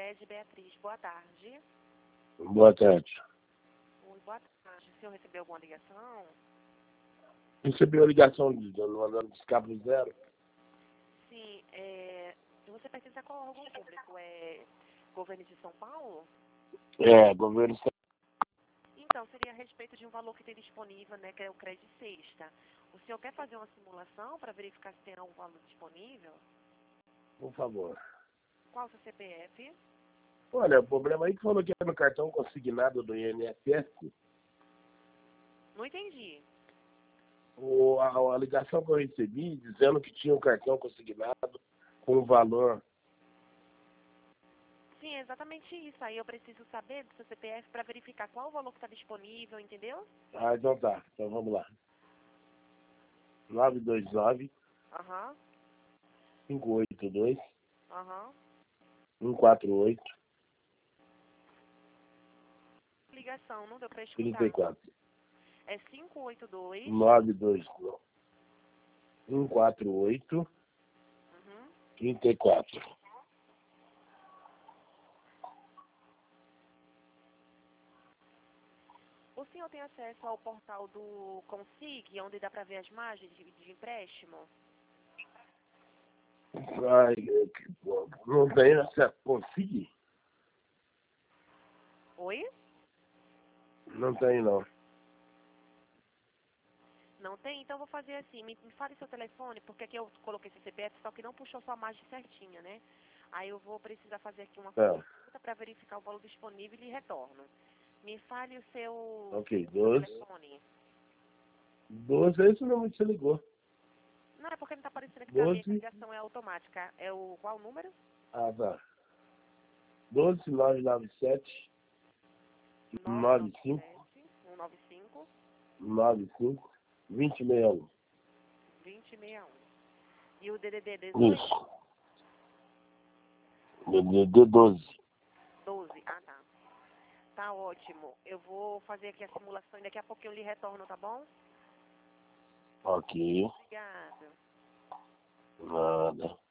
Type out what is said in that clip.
Fred Beatriz. Boa tarde. Boa tarde. Oi, boa tarde. O senhor recebeu alguma ligação? Recebi a ligação do andando de cabo zero. Sim, você pertence a qual órgão público? É governo de São Paulo? É, governo. Então, seria a respeito de um valor que tem disponível, né, que é o crédito sexta. O senhor quer fazer uma simulação para verificar se tem algum valor disponível? Por favor. Qual o seu CPF? Olha, o problema aí que falou que é no cartão consignado do INSS. Não entendi. A ligação que eu recebi dizendo que tinha um cartão consignado com valor. Sim, é exatamente isso. Aí eu preciso saber do seu CPF para verificar qual o valor que está disponível, entendeu? Ah, então tá. Então vamos lá. 929 Aham, 582 aham. 148 Ligação, não deu para escutar. 34. É 582. 929 148 Uhum. 34. O senhor tem acesso ao portal do Consig, onde dá para ver as margens de empréstimo? Ai, não tenho acesso. Consegui? Oi? Não tenho, não. Não tem? Então eu vou fazer assim, me fale seu telefone, porque aqui eu coloquei seu CPF, só que não puxou sua margem certinha, né? Aí eu vou precisar fazer aqui uma Tá. consulta para verificar o valor disponível e retorno. Me fale o seu, Ok, o seu 12. telefone. 12 é esse número que você ligou. Não, é porque não está aparecendo aqui pra mim, a 12. ligação é automática. É o qual o número? Ah, tá. 12 997 95 997 195 95 2061. 2061. E o DDD 18? Isso. DDD 12. 12. Ah, tá. Tá ótimo. Eu vou fazer aqui a simulação e daqui a pouquinho eu lhe retorno, tá bom? Ok. Obrigada. Nada.